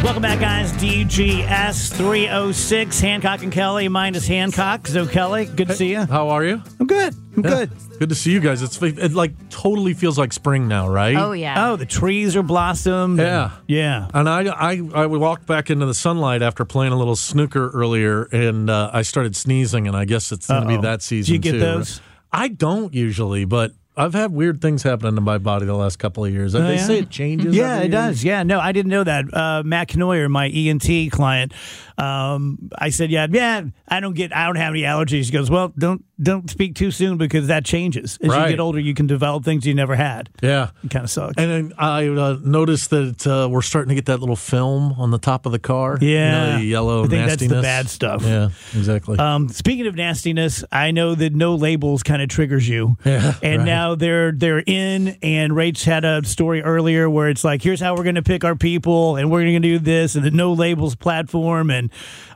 Welcome back, guys. DGS 306. Hancock and Kelly, minus Hancock. So, Kelly, good to see you. How are you? I'm good. I'm good. Good to see you guys. It like totally feels like spring now, right? Oh, yeah. Oh, the trees are blossomed. Yeah. Yeah. And I walked back into the sunlight after playing a little snooker earlier, and I started sneezing, and I guess it's going to be that season, Do you get too. those? I don't usually, but I've had weird things happen to my body the last couple of years. They say it changes. Yeah, every it year. does. Yeah, no, I didn't know that. Matt Knoyer, my ENT client, I said, yeah, I don't have any allergies. He goes, well, don't speak too soon because that changes. As you get older, you can develop things you never had. Yeah. It kind of sucks. And then I noticed that we're starting to get that little film on the top of the car. Yeah. The yellow I think nastiness. that's the bad stuff. Yeah, exactly. Speaking of nastiness, I know that no labels kind of triggers you. Yeah, and now they're in, and Rach had a story earlier where it's like, here's how we're going to pick our people, and we're going to do this, and the no labels platform, and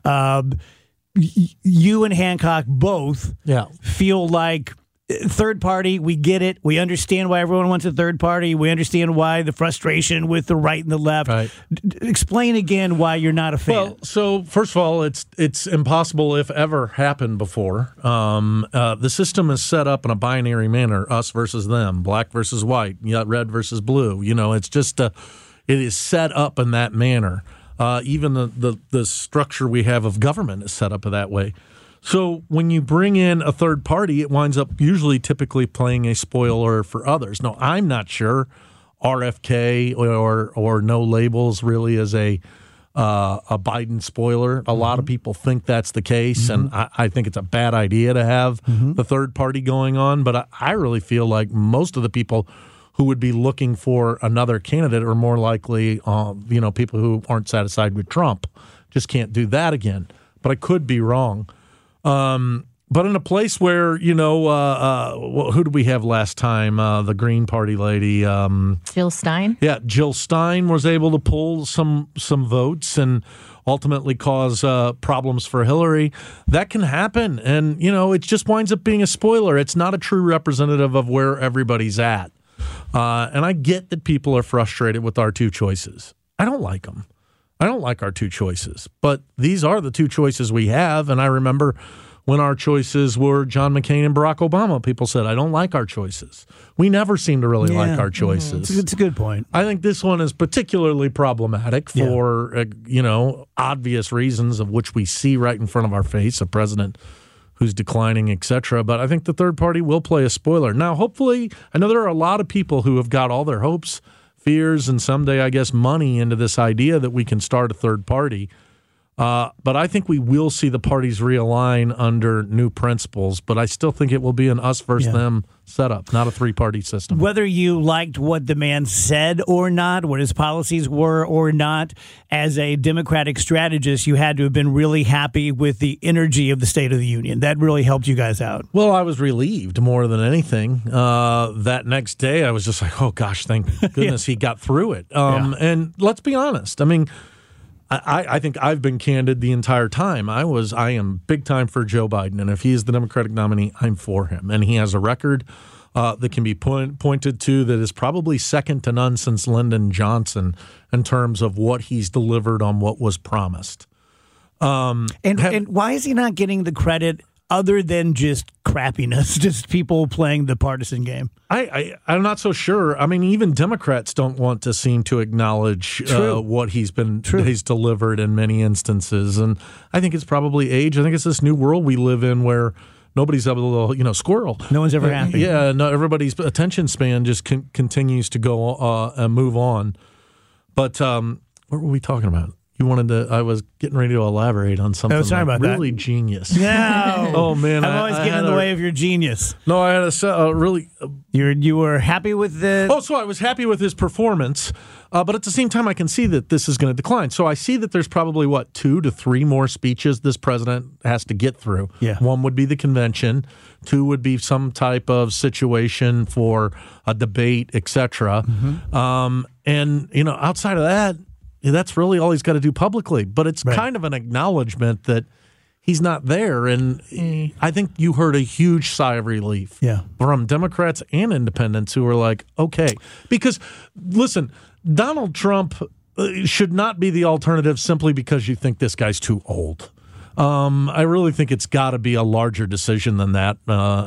you and Hancock both feel like third party. We get it. We understand why everyone wants a third party. We understand why the frustration with the right and the left. Right. Explain again why you're not a fan. Well, so first of all, it's impossible if ever happened before. The system is set up in a binary manner: us versus them, black versus white, red versus blue. It's just it is set up in that manner. Even the structure we have of government is set up that way. So when you bring in a third party, it winds up typically playing a spoiler for others. Now, I'm not sure RFK or no labels really is a Biden spoiler. A lot of people think that's the case, and I think it's a bad idea to have the third party going on. But I really feel like most of the people who would be looking for another candidate are more likely, people who aren't satisfied with Trump. Just can't do that again. But I could be wrong. But in a place where, who did we have last time? The Green Party lady. Jill Stein? Yeah, Jill Stein was able to pull some votes and ultimately cause problems for Hillary. That can happen. And, it just winds up being a spoiler. It's not a true representative of where everybody's at. And I get that people are frustrated with our two choices. I don't like them. I don't like our two choices, but these are the two choices we have. And I remember when our choices were John McCain and Barack Obama, people said, I don't like our choices. We never seem to really like our choices. It's a good point. I think this one is particularly problematic for, obvious reasons of which we see right in front of our face, a president who's declining, et cetera. But I think the third party will play a spoiler. Now, hopefully, I know there are a lot of people who have got all their hopes, fears, and someday, I guess, money into this idea that we can start a third party. But I think we will see the parties realign under new principles. But I still think it will be an us versus them setup, not a three-party system. Whether you liked what the man said or not, what his policies were or not, as a Democratic strategist, you had to have been really happy with the energy of the State of the Union. That really helped you guys out. Well, I was relieved more than anything. That next day, I was just like, oh, gosh, thank goodness he got through it. And let's be honest. I mean, I think I've been candid the entire time. I am big time for Joe Biden, and if he is the Democratic nominee, I'm for him. And he has a record that can be pointed to that is probably second to none since Lyndon Johnson in terms of what he's delivered on what was promised. And why is he not getting the credit other than just crappiness, just people playing the partisan game? I'm not so sure. I mean, even Democrats don't want to seem to acknowledge what he's delivered in many instances. And I think it's probably age. I think it's this new world we live in where nobody's able to, squirrel. No one's ever happy. Yeah, no, everybody's attention span just continues to go and move on. But what were we talking about? You wanted to. I was getting ready to elaborate on something. Oh, sorry about really that. genius. No. Oh man, I'm always getting in the way of your genius. No, I had a really. You were happy with the. Oh, so I was happy with his performance, but at the same time, I can see that this is going to decline. So I see that there's probably 2 to 3 more speeches this president has to get through. Yeah. 1 would be the convention. 2 would be some type of situation for a debate, etc. And outside of that. That's really all he's got to do publicly. But it's kind of an acknowledgement that he's not there. And I think you heard a huge sigh of relief from Democrats and independents who were like, okay. Because, listen, Donald Trump should not be the alternative simply because you think this guy's too old. I really think it's got to be a larger decision than that.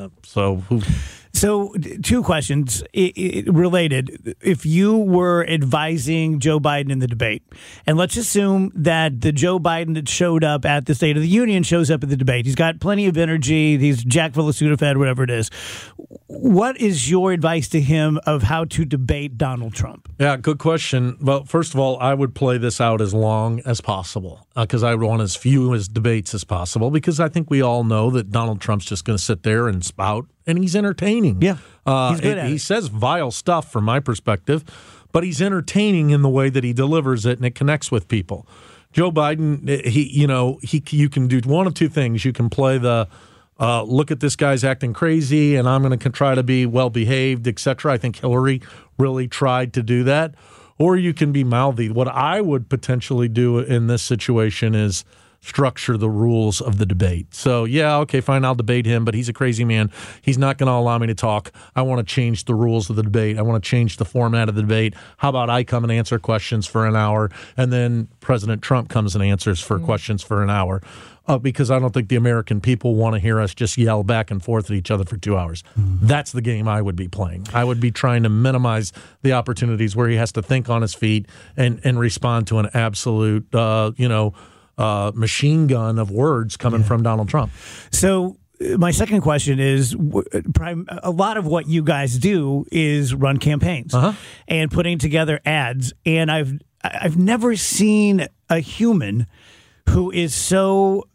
So, two questions related. If you were advising Joe Biden in the debate, and let's assume that the Joe Biden that showed up at the State of the Union shows up at the debate. He's got plenty of energy. He's Jack full of Sudafed, whatever it is. What is your advice to him of how to debate Donald Trump? Yeah, good question. Well, first of all, I would play this out as long as possible because I would want as few as debates as possible because I think we all know that Donald Trump's just going to sit there and spout. And he's entertaining. Yeah, he's good at it. He says vile stuff from my perspective, but he's entertaining in the way that he delivers it, and it connects with people. Joe Biden, you can do one of two things. You can play the look at this guy's acting crazy, and I'm going to try to be well behaved, etc. I think Hillary really tried to do that. Or you can be mouthy. What I would potentially do in this situation is structure the rules of the debate. So, yeah, okay, fine, I'll debate him, but he's a crazy man. He's not going to allow me to talk. I want to change the rules of the debate. I want to change the format of the debate. How about I come and answer questions for an hour, and then President Trump comes and answers for questions for an hour? Because I don't think the American people want to hear us just yell back and forth at each other for 2 hours. That's the game I would be playing. I would be trying to minimize the opportunities where he has to think on his feet and respond to an absolute, machine gun of words coming from Donald Trump. So my second question is, a lot of what you guys do is run campaigns and putting together ads. And I've never seen a human who is so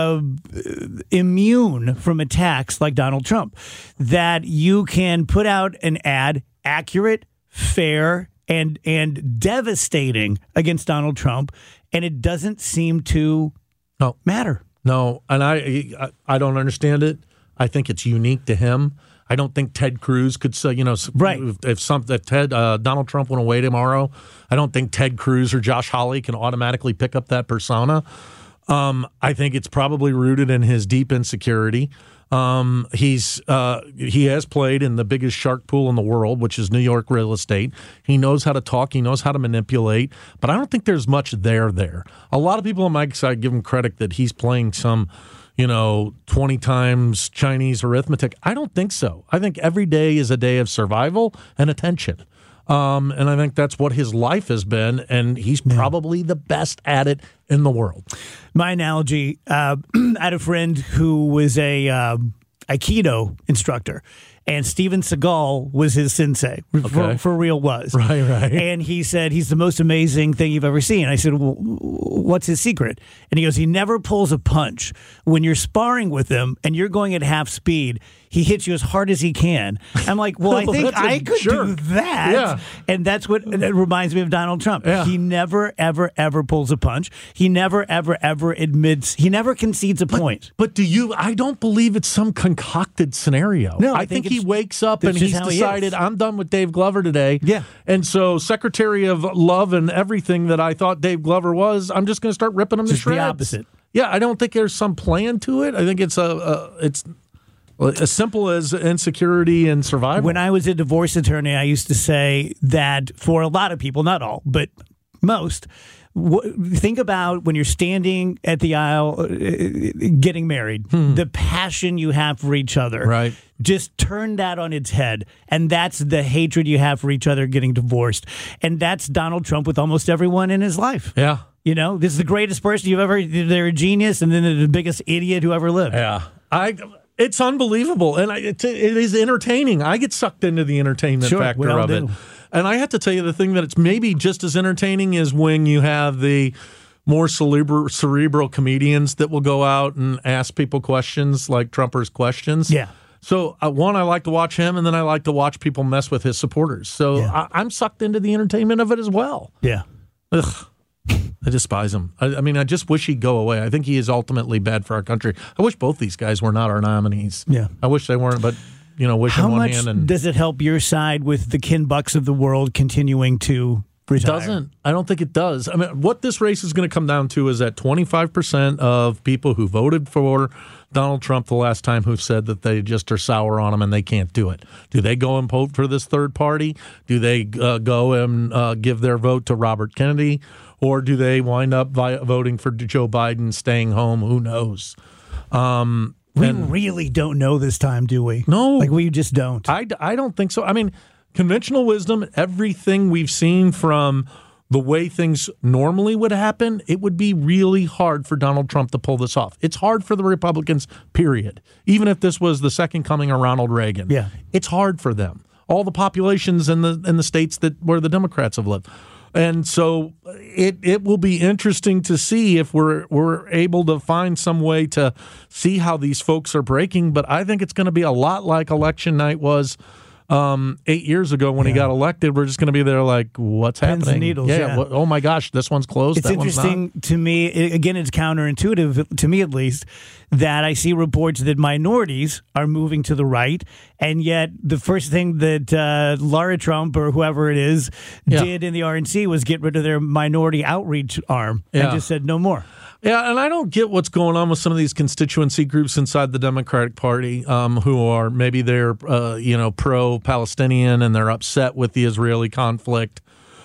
immune from attacks like Donald Trump, that you can put out an ad accurate, fair, and devastating against Donald Trump, and it doesn't seem to matter. No, and I don't understand it. I think it's unique to him. I don't think Ted Cruz could say, right. If Donald Trump went away tomorrow, I don't think Ted Cruz or Josh Hawley can automatically pick up that persona. I think it's probably rooted in his deep insecurity. He has played in the biggest shark pool in the world, which is New York real estate. He knows how to talk. He knows how to manipulate. But I don't think there's much there. A lot of people on my side give him credit that he's playing some 20 times Chinese arithmetic. I don't think so. I think every day is a day of survival and attention. And I think that's what his life has been, and he's probably the best at it in the world. My analogy, I had a friend who was a Aikido instructor, and Steven Seagal was his sensei, for real was. Right. And he said, he's the most amazing thing you've ever seen. I said, well, what's his secret? And he goes, he never pulls a punch. When you're sparring with him and you're going at half speed, he hits you as hard as he can. I'm like, well, I think I could do that. Yeah. And that's what it reminds me of Donald Trump. Yeah. He never, ever, ever pulls a punch. He never, ever, ever admits, he never concedes a point. But I don't believe it's some concocted scenario. No, I think he wakes up and he's decided, I'm done with Dave Glover today. Yeah. And so Secretary of Love and everything that I thought Dave Glover was, I'm just going to start ripping him to shreds. The opposite. Yeah, I don't think there's some plan to it. I think it's as simple as insecurity and survival. When I was a divorce attorney, I used to say that for a lot of people, not all, but most, think about when you're standing at the aisle getting married, the passion you have for each other. Right. Just turn that on its head. And that's the hatred you have for each other getting divorced. And that's Donald Trump with almost everyone in his life. Yeah. This is the greatest person you've ever, they're a genius, and then they're the biggest idiot who ever lived. Yeah. It's unbelievable, and it is entertaining. I get sucked into the entertainment factor of it. And I have to tell you, the thing that it's maybe just as entertaining is when you have the more cerebral comedians that will go out and ask people questions like Trumpers questions. Yeah. So, one, I like to watch him, and then I like to watch people mess with his supporters. So I'm sucked into the entertainment of it as well. Yeah. Ugh. I despise him. I mean, I just wish he'd go away. I think he is ultimately bad for our country. I wish both these guys were not our nominees. Yeah. I wish they weren't, but, wish How in one much hand. And does it help your side with the Ken Bucks of the world continuing to retire. It doesn't. I don't think it does. I mean, what this race is going to come down to is that 25% of people who voted for Donald Trump the last time who've said that they just are sour on him and they can't do it. Do they go and vote for this third party? Do they go and give their vote to Robert Kennedy? Or do they wind up voting for Joe Biden, staying home? Who knows? We really don't know this time, do we? No. Like, we just don't. I don't think so. I mean, conventional wisdom, everything we've seen from the way things normally would happen, it would be really hard for Donald Trump to pull this off. It's hard for the Republicans, period. Even if this was the second coming of Ronald Reagan. Yeah. It's hard for them. All the populations in the states where the Democrats have lived. And so it will be interesting to see if we're able to find some way to see how these folks are breaking. But I think it's going to be a lot like election night was 8 years ago when he got elected. We're just going to be there like, what's Pins happening? and needles, yeah. Oh my gosh, this one's closed. It's interesting to me. Again, it's counterintuitive to me, at least, that I see reports that minorities are moving to the right, and yet the first thing that Laura Trump or whoever it is did in the RNC was get rid of their minority outreach arm and just said no more. Yeah, and I don't get what's going on with some of these constituency groups inside the Democratic Party who are maybe they're pro-Palestinian and they're upset with the Israeli conflict,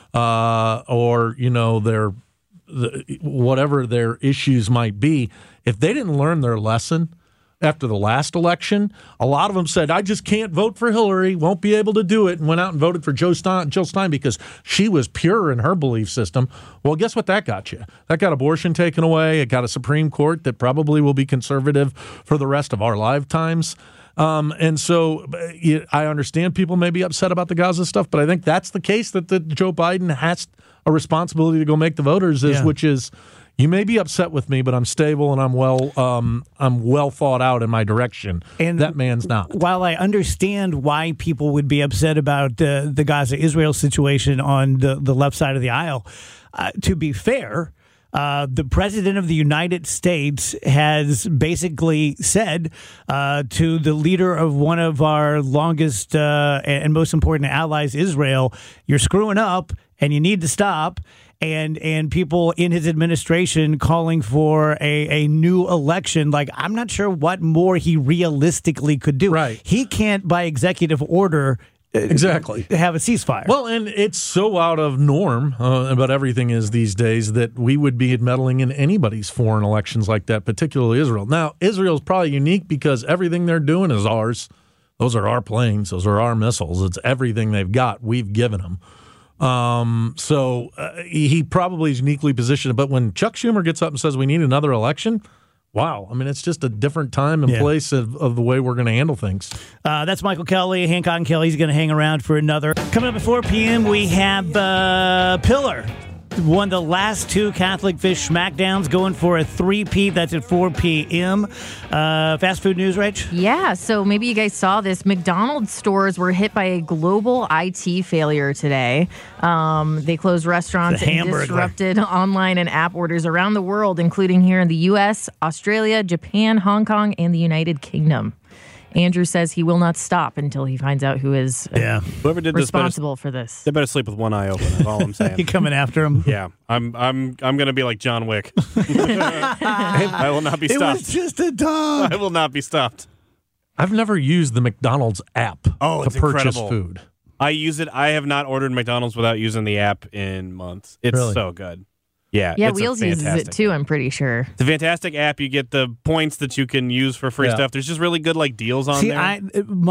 or they're whatever their issues might be. If they didn't learn their lesson after the last election, a lot of them said, I just can't vote for Hillary, won't be able to do it, and went out and voted for Jill Stein because she was pure in her belief system. Well, guess what that got you? That got abortion taken away. It got a Supreme Court that probably will be conservative for the rest of our lifetimes. And so I understand people may be upset about the Gaza stuff, but I think that's the case that Joe Biden has a responsibility to go make the voters, which is, you may be upset with me, but I'm stable and I'm well thought out in my direction. And that man's not. While I understand why people would be upset about the Gaza-Israel situation on the left side of the aisle, to be fair, the president of the United States has basically said to the leader of one of our longest and most important allies, Israel, you're screwing up and you need to stop. And people in his administration calling for a new election. Like, I'm not sure what more he realistically could do. Right. He can't, by executive order, exactly have a ceasefire. Well, and it's so out of norm about everything is these days that we would be meddling in anybody's foreign elections like that, particularly Israel. Now, Israel's probably unique because everything they're doing is ours. Those are our planes. Those are our missiles. It's everything they've got. We've given them. So he probably is uniquely positioned. But when Chuck Schumer gets up and says we need another election, wow. I mean, it's just a different time and place of the way we're going to handle things. That's Michael Kelly, Hancock and Kelly. He's going to hang around for another. Coming up at 4 p.m., we have Pillar. Won the last two Catholic Fish Smackdowns, going for a 3-peat. That's at 4 p.m. Fast food news, Rach? Yeah, so maybe you guys saw this. McDonald's stores were hit by a global IT failure today. They closed restaurants and disrupted online and app orders around the world, including here in the U.S., Australia, Japan, Hong Kong, and the United Kingdom. Andrew says he will not stop until he finds out who is whoever did responsible for this. They better sleep with one eye open. That's all I'm saying. You coming after him? Yeah, I'm going to be like John Wick. I will not be stopped. It was just a dog. I will not be stopped. I've never used the McDonald's app to purchase incredible. food. I use it. I have not ordered McDonald's without using the app in months. It's so good. Yeah, Wheels uses it too, I'm pretty sure. It's a fantastic app. You get the points that you can use for free stuff. There's just really good deals on there.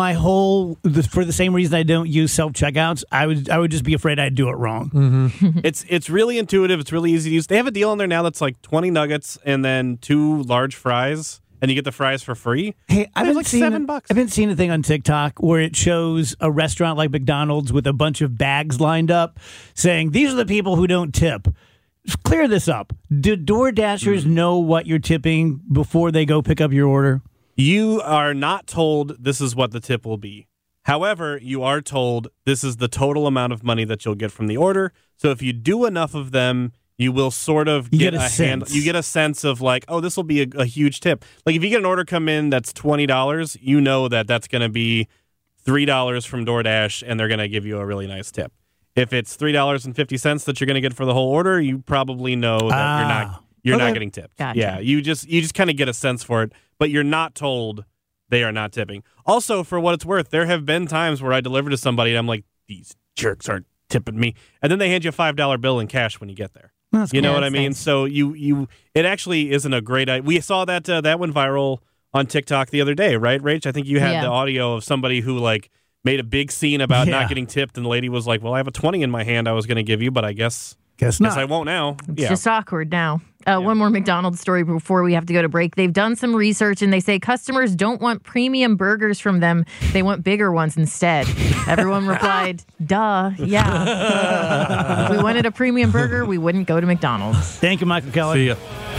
For the same reason I don't use self-checkouts, I would just be afraid I'd do it wrong. Mm-hmm. It's really intuitive. It's really easy to use. They have a deal on there now that's like 20 nuggets and then 2 large fries, and you get the fries for free. Hey, I've been like $7. I've been seeing a thing on TikTok where it shows a restaurant like McDonald's with a bunch of bags lined up saying, these are the people who don't tip. Clear this up. Do DoorDashers know what you're tipping before they go pick up your order? You are not told this is what the tip will be. However, you are told this is the total amount of money that you'll get from the order. So if you do enough of them, you will sort of get a sense. You get a sense of like, oh, this will be a huge tip. Like if you get an order come in that's $20, you know that's going to be $3 from DoorDash, and they're going to give you a really nice tip. If it's $3.50 that you're going to get for the whole order, you probably know that you're not getting tipped. Gotcha. Yeah, you just kind of get a sense for it, but you're not told they are not tipping. Also, for what it's worth, there have been times where I deliver to somebody and I'm like, these jerks aren't tipping me, and then they hand you a $5 bill in cash when you get there. You know what I mean? Nice. So it actually isn't a great idea. We saw that went viral on TikTok the other day, right, Rach? I think you had the audio of somebody who made a big scene about not getting tipped, and the lady was like, well, I have a 20 in my hand I was going to give you, but I guess not. I won't now. It's just awkward now. One more McDonald's story before we have to go to break. They've done some research, and they say customers don't want premium burgers from them. They want bigger ones instead. Everyone replied, duh, yeah. If we wanted a premium burger, we wouldn't go to McDonald's. Thank you, Michael Keller. See ya.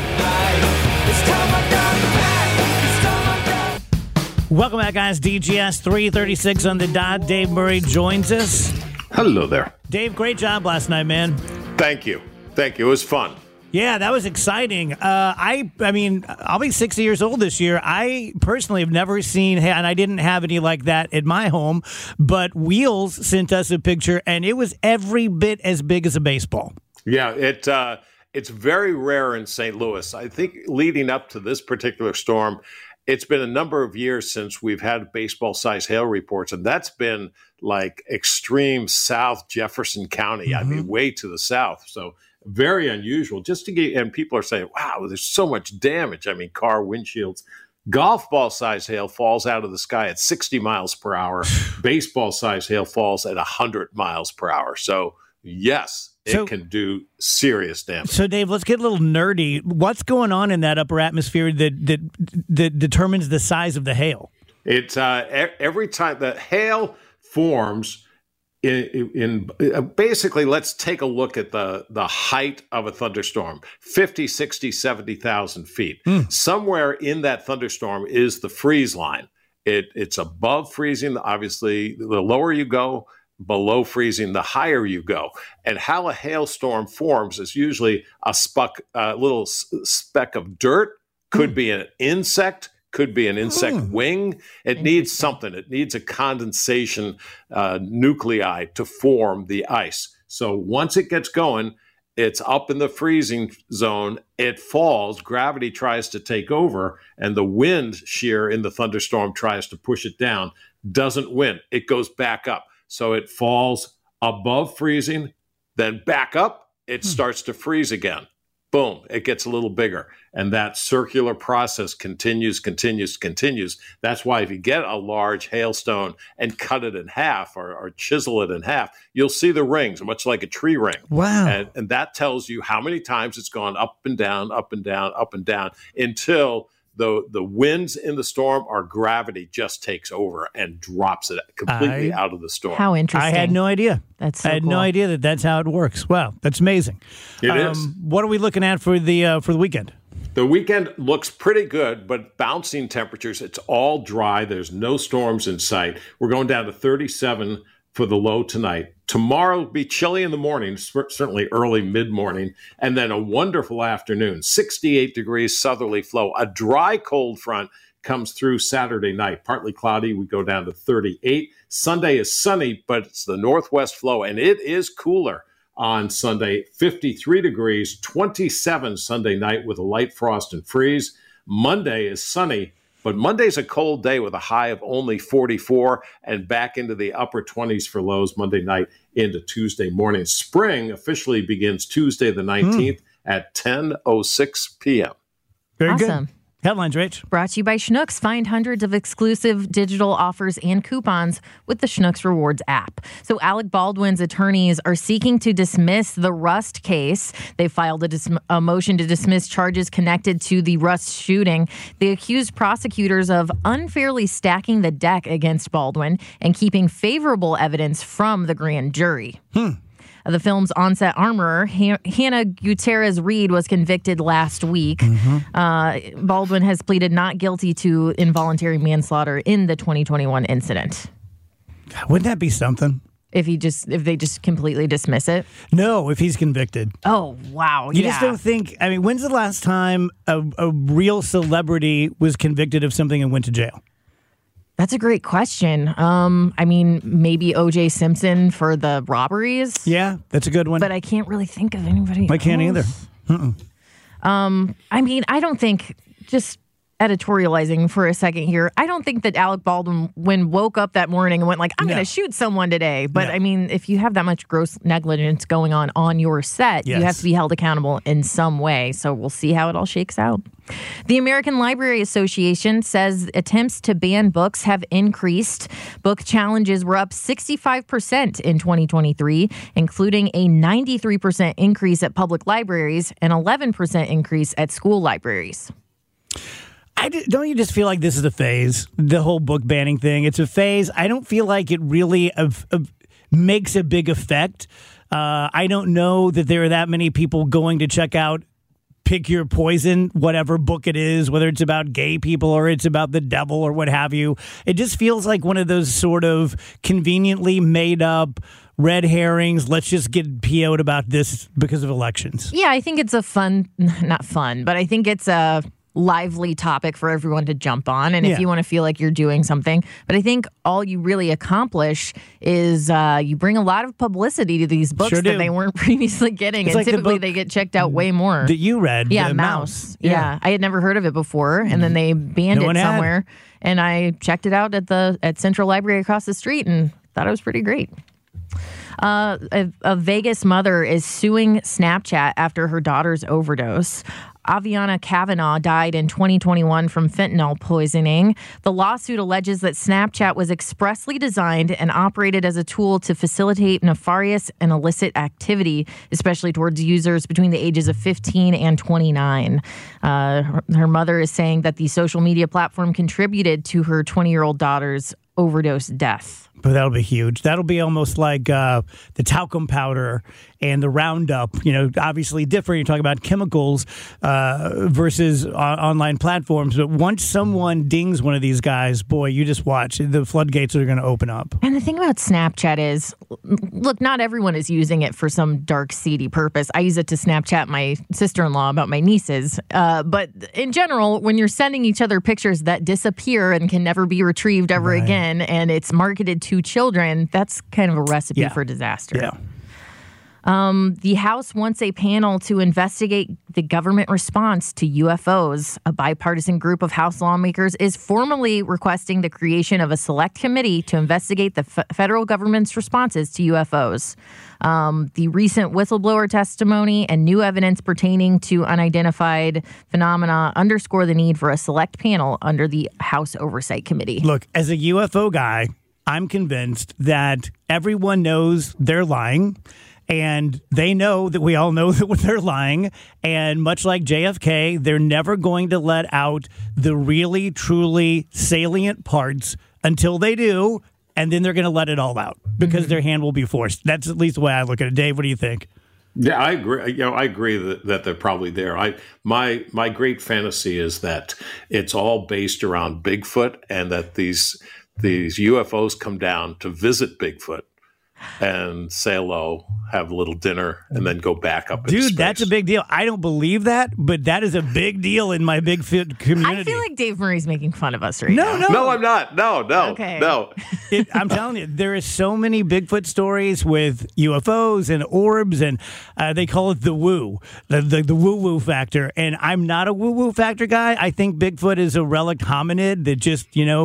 Welcome back, guys. DGS 336 on the dot. Dave Murray joins us. Hello there. Dave, great job last night, man. Thank you. It was fun. Yeah, that was exciting. I mean, I'll be 60 years old this year. I personally have never seen, and I didn't have any like that at my home, but Wheels sent us a picture, and it was every bit as big as a baseball. Yeah, it's very rare in St. Louis. I think leading up to this particular storm, it's been a number of years since we've had baseball-sized hail reports, and that's been like extreme South Jefferson County. I mean, way to the south. So very unusual. Just to get, and people are saying, wow, there's so much damage. I mean, car windshields. Golf ball-sized hail falls out of the sky at 60 miles per hour. Baseball-sized hail falls at 100 miles per hour. So, yes, it can do serious damage. So, Dave, let's get a little nerdy. What's going on in that upper atmosphere that determines the size of the hail? It's every time the hail forms in basically, let's take a look at the height of a thunderstorm, 50, 60, 70,000 feet. Somewhere in that thunderstorm is the freeze line. It's above freezing. Obviously, the lower you go, below freezing, the higher you go. And how a hailstorm forms is usually a little speck of dirt, could be an insect, could be an insect wing. It needs something. It needs a condensation nuclei to form the ice. So once it gets going, it's up in the freezing zone. It falls. Gravity tries to take over, and the wind shear in the thunderstorm tries to push it down. Doesn't win. It goes back up. So it falls above freezing, then back up. It starts to freeze again. Boom, it gets a little bigger. And that circular process continues. That's why if you get a large hailstone and cut it in half or chisel it in half, you'll see the rings, much like a tree ring. Wow. And that tells you how many times it's gone up and down, up and down, up and down, until the winds in the storm or gravity just takes over and drops it completely out of the storm. How interesting. I had no idea. That's so I had cool. no idea that's how it works. Wow, that's amazing. It is. What are we looking at for the weekend? The weekend looks pretty good, but bouncing temperatures. It's all dry. There's no storms in sight. We're going down to 37 for the low tonight. Tomorrow will be chilly in the morning, certainly early mid-morning, and then a wonderful afternoon. 68 degrees southerly flow. A dry cold front comes through Saturday night. Partly cloudy, we go down to 38. Sunday is sunny, but it's the northwest flow, and it is cooler on Sunday. 53 degrees, 27 Sunday night with a light frost and freeze. Monday is sunny, but Monday's a cold day with a high of only 44 and back into the upper 20s for lows Monday night into Tuesday morning. Spring officially begins Tuesday the 19th at 10:06 p.m. Very Awesome. good. Headlines, Rach. Brought to you by Schnucks. Find hundreds of exclusive digital offers and coupons with the Schnucks Rewards app. So Alec Baldwin's attorneys are seeking to dismiss the Rust case. They filed a motion to dismiss charges connected to the Rust shooting. They accused prosecutors of unfairly stacking the deck against Baldwin and keeping favorable evidence from the grand jury. The film's on-set armorer, Hannah Gutierrez-Reed, was convicted last week. Baldwin has pleaded not guilty to involuntary manslaughter in the 2021 incident. Wouldn't that be something? If they just completely dismiss it? No, if he's convicted. Oh, wow. You just don't think, I mean, when's the last time a real celebrity was convicted of something and went to jail? That's a great question. I mean, maybe O.J. Simpson for the robberies. Yeah, that's a good one. But I can't really think of anybody I can't either. I mean, I don't think, just editorializing for a second here, I don't think that Alec Baldwin woke up that morning and went like, I'm going to shoot someone today. But I mean, if you have that much gross negligence going on your set, you have to be held accountable in some way. So we'll see how it all shakes out. The American Library Association says attempts to ban books have increased. Book challenges were up 65% in 2023, including a 93% increase at public libraries and 11% increase at school libraries. Don't you just feel like this is a phase? The whole book banning thing, it's a phase. I don't feel like it really makes a big effect. I don't know that there are that many people going to check out Pick Your Poison, whatever book it is, whether it's about gay people or it's about the devil or what have you. It just feels like one of those sort of conveniently made up red herrings. Let's just get PO'd about this because of elections. Yeah, I think it's not fun, but I think it's a lively topic for everyone to jump on, and if you want to feel like you're doing something. But I think all you really accomplish is you bring a lot of publicity to these books that they weren't previously getting, and like typically they get checked out way more. That you read, Mouse. Yeah, I had never heard of it before, and then they banned it somewhere, and I checked it out at Central Library across the street, and thought it was pretty great. A Vegas mother is suing Snapchat after her daughter's overdose. Aviana Kavanaugh died in 2021 from fentanyl poisoning. The lawsuit alleges that Snapchat was expressly designed and operated as a tool to facilitate nefarious and illicit activity, especially towards users between the ages of 15 and 29. Her mother is saying that the social media platform contributed to her 20-year-old daughter's overdose death. But that'll be huge. That'll be almost like the talcum powder and the Roundup. Obviously different. You're talking about chemicals versus online platforms. But once someone dings one of these guys, boy, you just watch. The floodgates are going to open up. And the thing about Snapchat is, look, not everyone is using it for some dark, seedy purpose. I use it to Snapchat my sister-in-law about my nieces. But in general, when you're sending each other pictures that disappear and can never be retrieved ever again, and it's marketed to children, that's kind of a recipe for disaster. Yeah. The House wants a panel to investigate the government response to UFOs. A bipartisan group of House lawmakers is formally requesting the creation of a select committee to investigate the federal government's responses to UFOs. The recent whistleblower testimony and new evidence pertaining to unidentified phenomena underscore the need for a select panel under the House Oversight Committee. Look, as a UFO guy, I'm convinced that everyone knows they're lying. And they know that we all know that they're lying. And much like JFK, they're never going to let out the really, truly salient parts until they do. And then they're going to let it all out because their hand will be forced. That's at least the way I look at it. Dave, what do you think? Yeah, I agree. I agree that they're probably there. My great fantasy is that it's all based around Bigfoot, and that these UFOs come down to visit Bigfoot and say hello, have a little dinner, and then go back up into space. Dude, that's a big deal. I don't believe that, but that is a big deal in my Bigfoot community. I feel like Dave Murray's making fun of us right now. No, I'm not. No. Okay. No. I'm telling you, there is so many Bigfoot stories with UFOs and orbs, and they call it the woo, the woo-woo factor. And I'm not a woo-woo factor guy. I think Bigfoot is a relic hominid that just,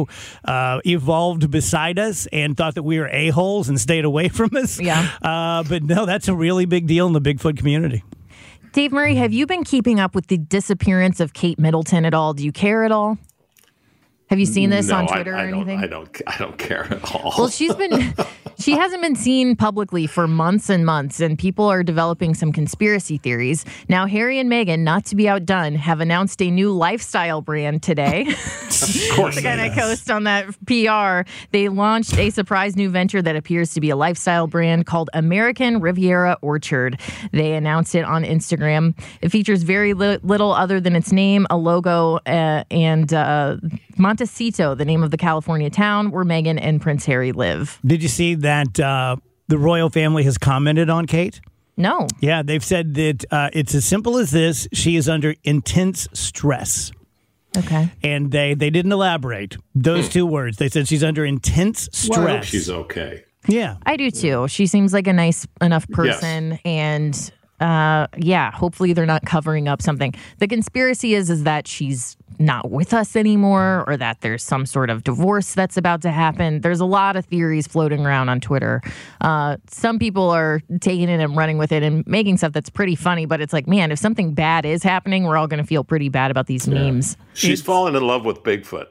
evolved beside us and thought that we were a-holes and stayed away from us. Yeah. But no, that's a really big deal in the Bigfoot community. Dave Murray, have you been keeping up with the disappearance of Kate Middleton at all? Do you care at all? Have you seen this on Twitter or anything? I don't care at all. Well, she hasn't been seen publicly for months and months, and people are developing some conspiracy theories. Now, Harry and Meghan, not to be outdone, have announced a new lifestyle brand today. Of course. To kind of coast on that PR, they launched a surprise new venture that appears to be a lifestyle brand called American Riviera Orchard. They announced it on Instagram. It features very little other than its name, a logo, and Montecito, the name of the California town where Meghan and Prince Harry live. Did you see that the royal family has commented on Kate? No. Yeah, they've said that it's as simple as this. She is under intense stress. Okay. And they didn't elaborate. Those two words. They said she's under intense stress. Well, I hope she's okay. Yeah. I do too. She seems like a nice enough person. Yes. And hopefully they're not covering up something. The conspiracy is that she's not with us anymore, or that there's some sort of divorce that's about to happen. There's a lot of theories floating around on Twitter. Some people are taking it and running with it and making stuff that's pretty funny, but it's like, man, if something bad is happening, we're all going to feel pretty bad about these memes. She's fallen in love with Bigfoot.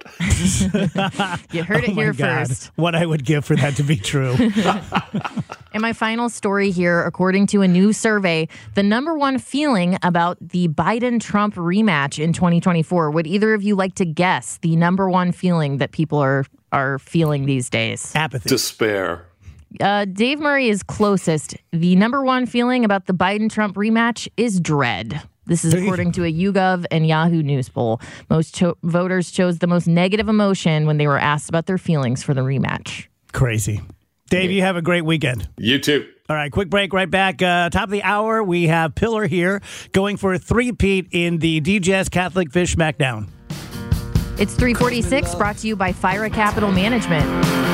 You heard it here first. What I would give for that to be true. And my final story here, according to a new survey, the number one feeling about the Biden-Trump rematch in 2024. Would either of you like to guess the number one feeling that people are feeling these days? Apathy. Despair. Dave Murray is closest. The number one feeling about the Biden-Trump rematch is dread. This is according to a YouGov and Yahoo News poll. Most voters chose the most negative emotion when they were asked about their feelings for the rematch. Crazy. Dave, you have a great weekend. You too. All right, quick break, right back. Top of the hour, we have Pillar here going for a three-peat in the DGS Catholic Fish Smackdown. It's 3:46, brought to you by Fira Capital Management.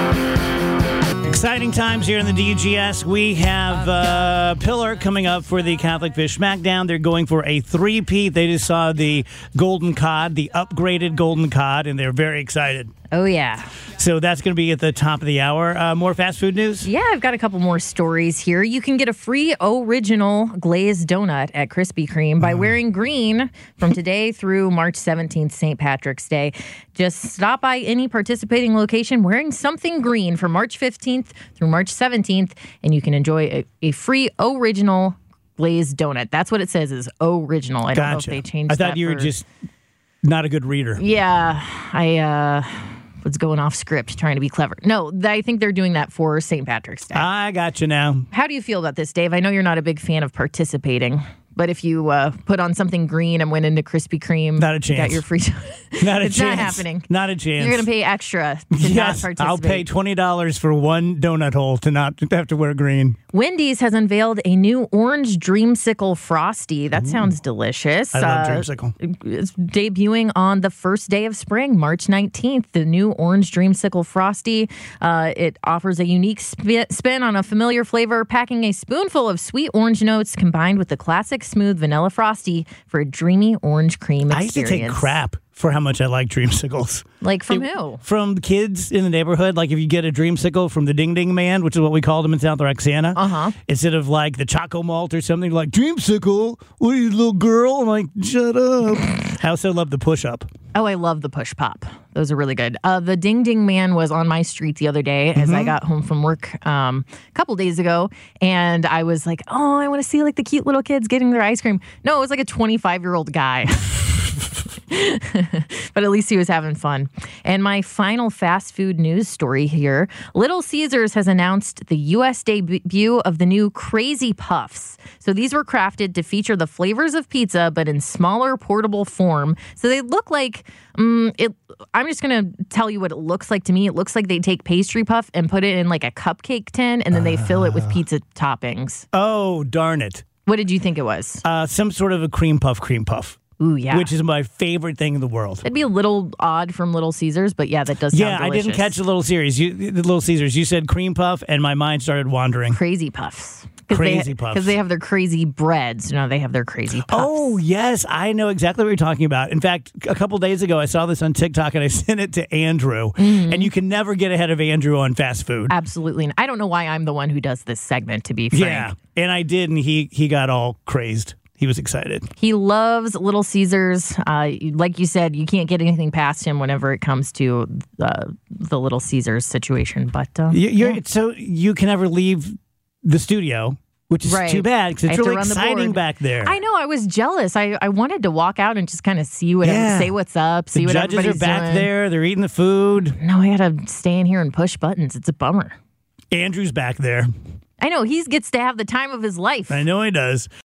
Exciting times here in the DGS. We have Pillar coming up for the Catholic Fish Smackdown. They're going for a three-peat. They just saw the Golden Cod, the upgraded Golden Cod, and they're very excited. Oh, yeah. So that's going to be at the top of the hour. More fast food news? Yeah, I've got a couple more stories here. You can get a free original glazed donut at Krispy Kreme by wearing green from today through March 17th, St. Patrick's Day. Just stop by any participating location wearing something green from March 15th through March 17th, and you can enjoy a free original glazed donut. That's what it says, is original. I don't know if they changed that. I thought you were just not a good reader. Yeah, I was going off script trying to be clever. No, I think they're doing that for St. Patrick's Day. I got you now. How do you feel about this, Dave? I know you're not a big fan of participating, but if you put on something green and went into Krispy Kreme, not a chance. Got your free not a it's chance. Not happening. Not a chance. You're going to pay extra to not participate. I'll pay $20 for one donut hole to not have to wear green. Wendy's has unveiled a new orange dreamsicle Frosty. That sounds delicious. I love dreamsicle. It's debuting on the first day of spring, March 19th. The new orange dreamsicle Frosty. It offers a unique spin on a familiar flavor, packing a spoonful of sweet orange notes combined with the classic smooth vanilla Frosty for a dreamy orange cream experience. I used to take crap for how much I like dreamsicles. Like from who? From kids in the neighborhood. Like if you get a dreamsicle from the Ding Ding Man, which is what we called him in South Roxana, instead of like the Choco Malt or something, like, dreamsicle? What are you, little girl? I'm like, shut up. I also love the push-up. Oh, I love the push pop. Those are really good. The Ding Ding Man was on my street the other day as I got home from work a couple days ago, and I was like, oh, I want to see like the cute little kids getting their ice cream. No, it was like a 25-year-old guy. But at least he was having fun. And my final fast food news story here. Little Caesars has announced the U.S. debut of the new Crazy Puffs. So these were crafted to feature the flavors of pizza, but in smaller, portable form. So they look like, I'm just going to tell you what it looks like to me. It looks like they take pastry puff and put it in like a cupcake tin, and then they fill it with pizza toppings. Oh, darn it. What did you think it was? Some sort of a cream puff. Ooh, yeah. Which is my favorite thing in the world. It'd be a little odd from Little Caesars, but yeah, that does sound delicious. I didn't catch the Little Caesars. You said cream puff, and my mind started wandering. Crazy Puffs. Crazy Puffs. Because they have their crazy breads. They have their Crazy Puffs. Oh, yes. I know exactly what you're talking about. In fact, a couple days ago, I saw this on TikTok, and I sent it to Andrew. And you can never get ahead of Andrew on fast food. Absolutely. I don't know why I'm the one who does this segment, to be frank. Yeah, and I did, and he got all crazed. He was excited. He loves Little Caesars. Like you said, you can't get anything past him whenever it comes to the Little Caesars situation. But so you can never leave the studio, which is too bad because it's really exciting back there. I know. I was jealous. I wanted to walk out and just kind of see what say what's up, see what everybody's doing. The judges are back there. They're eating the food. No, I got to stay in here and push buttons. It's a bummer. Andrew's back there. I know. He gets to have the time of his life. I know he does.